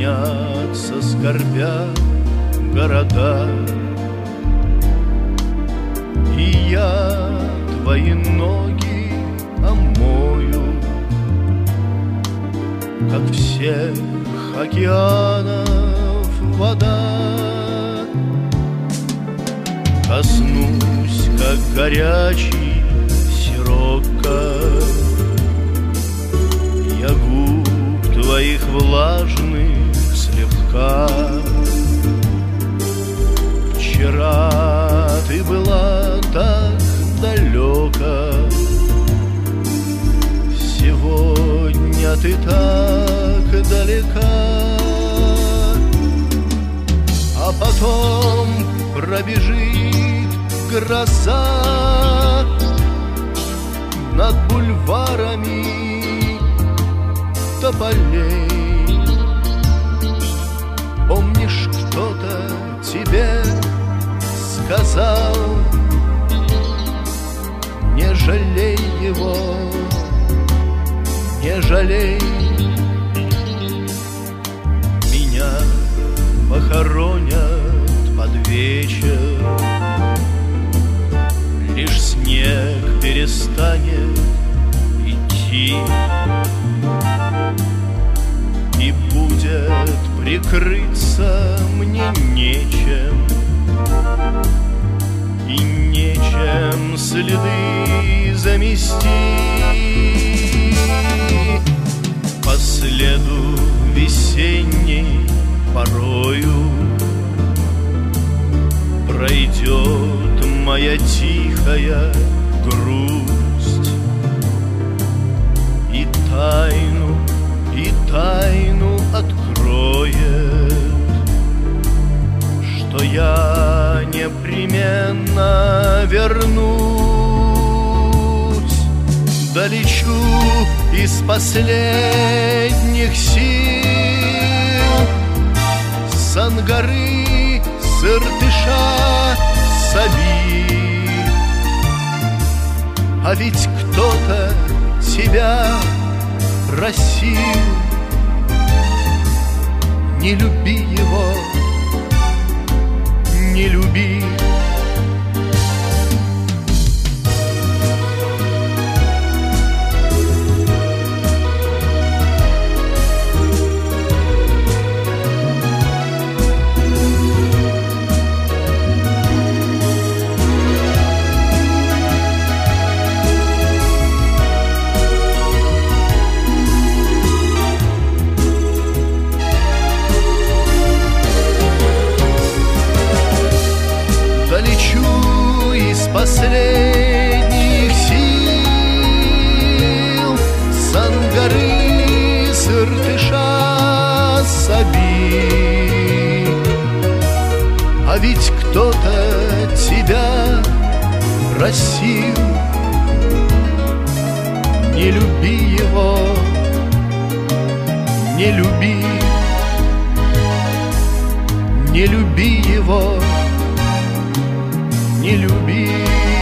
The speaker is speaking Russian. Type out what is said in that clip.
снятся, скорбя, города. И я твои ноги омою, как всех океанов вода. Коснусь, как горячий сирока, я губ твоих влажных слегка. Вчера ты была так далека, сегодня ты так далека. А потом пробежит гроза над бульварами тополей. Помнишь, кто-то тебе сказал: не жалей его, не жалей. Меня похоронят под вечер, лишь снег перестанет идти, и будет прикрыться мне нечем, и нечем следы замести. По следу весенней порою пройдет моя тихая грусть, и тайну откроет, что я непременно вернусь. Долечу из последних сил с Ангары, с Иртыша, с Оби. А ведь кто-то тебя просил: не люби его, не люби. Долечу из последних сил с Ангары, с Иртыша, с Оби. А ведь кто-то тебя просил: не люби его, не люби, не люби его, не люби.